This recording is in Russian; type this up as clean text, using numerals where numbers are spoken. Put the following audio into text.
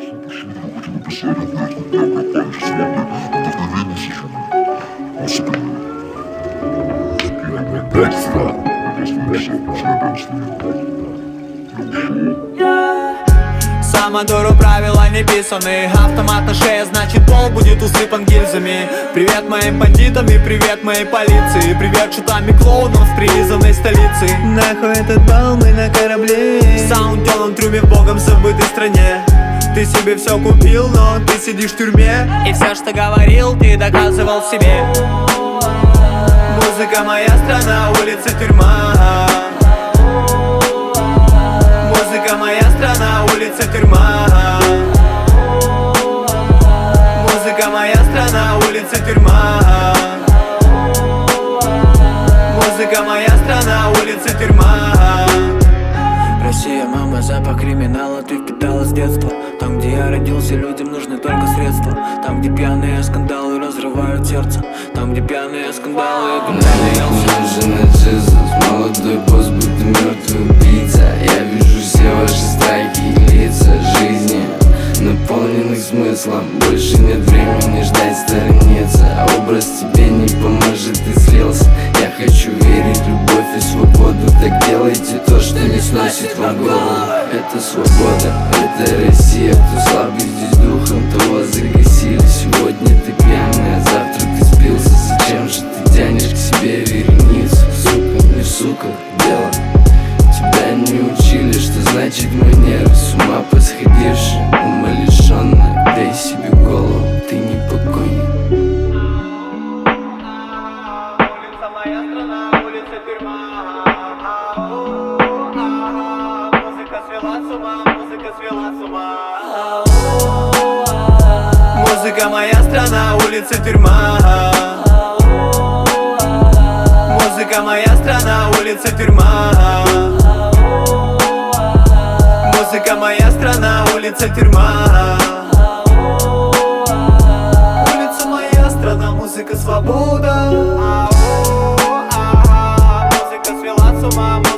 Самодуру правила не писаны. Автомат на шее, значит пол будет усыпан гильзами. Привет моим бандитам и привет моей полиции. Привет шутам и клоунам в прилизанной столице. Нахуй этот бал, мы на корабле. В самом темном трюме в богом забытой стране. Ты себе все купил, но ты сидишь в тюрьме. И все, что говорил, ты доказывал себе. Музыка моя страна, улица тюрьма. Музыка моя страна, улица тюрьма. Музыка моя страна, улица тюрьма. Музыка моя страна, улица тюрьма. Россия, мама, запах криминала ты впитала с детства. Там, где я родился, людям нужны только средства. Там, где пьяные скандалы разрывают сердце. Там, где пьяные скандалы нужен Jesus, молодой босс, будто мертвый убийца. Я вижу все ваши страхи и лица жизни, наполненных смыслом. Больше нет времени ждать сторониться. Образ тебе не поможет, ты слился. Я хочу верить в любовь и свободу. Так делайте то, что не сносит вам голову. Это свобода, это Россия. Кто слабый здесь духом, того загасили. Сегодня ты пьяный, а завтра ты спился. Зачем же ты тянешь к себе вереницу? Сука, не сука, дело. Тебя не учили, что значит манеры. С ума посходивший, умалишенный. Дай себе голову, ты не покойник. Улица моя страна, улица тюрьма. Музыка свела с ума, музыка свела с ума. Музыка моя страна, улица тюрьма. Музыка моя страна, улица тюрьма. Музыка моя страна, улица тюрьма. Улица моя страна, музыка свобода. Музыка свела с ума.